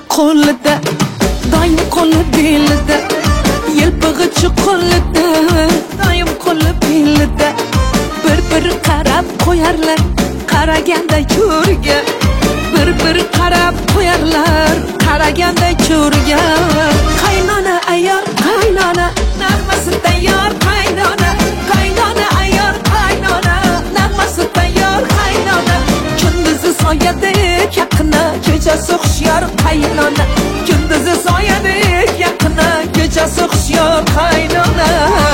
qo'lida, doim qo'li belida, yelpig'ichi qo'lida, doim qo'li belida. Bir qarab qo'yarlar, qaraganda ko'rga. Bir qarab qo'yarlar, qaraganda ko'rga. Qaynona ayyor, qaynona, nag'masi tayyor, qaynona. Qaynona ayyor, qaynona, nag'masi tayyor, qaynona. Kunduzi soyadek yaqina, kechasi hushyor, qaynona. Kunduzi soyadek yaqina, kechasi hushyor, qaynona.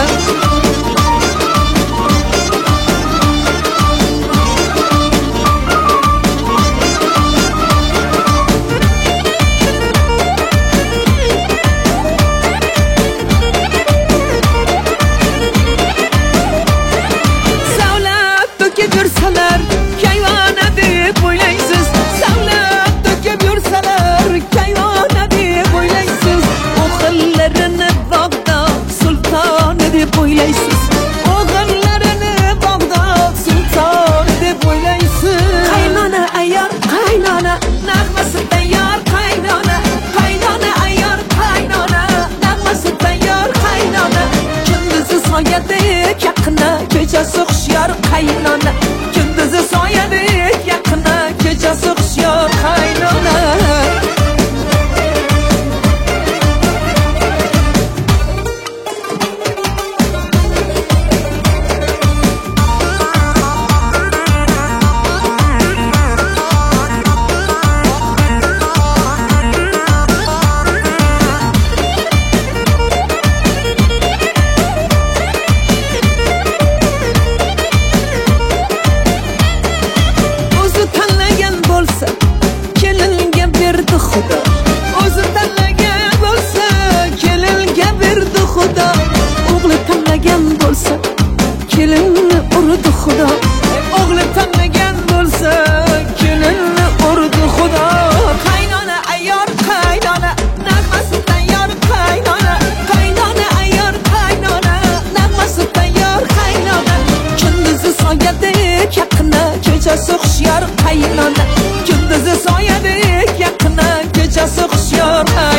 Yursalar, kayvona deb o'ylaysiz. Savlab to'kib yursalar, kayvona deb o'ylaysiz. O'g'illarini Bag'dod sultoni deb o'ylaysiz. O'g'illarini Bag'dod sultoni deb o'ylaysiz. Qaynona ayyor, qaynona, nag'masi tayyor, qaynona. Qaynona ayyor, qaynona, nag'masi tayyor, qaynona. Kunduzi soyadek yaqina, kechasi hushyor, qaynona. Kunduzi soyadek yaqina, kechasi hushyor, qaynona. Kelinga berdi Xudo. O'zi tanlagan bo'lsa, kelinga berdi Xudo. O'g'li tanlagan bo'lsa, kelinni urdi Xudo. O'g'li tanlagan bo'lsa, kelinni urdi Xudo. Qaynona ayyor, qaynona, nag'masi tayyor, qaynona. Qaynona ayyor, qaynona, nag'masi tayyor, qaynona. Kunduzi soyadek yaqina, kechasi hushyor, qaynona. Kunduzi soyadek yaqina, kechasi hushyor.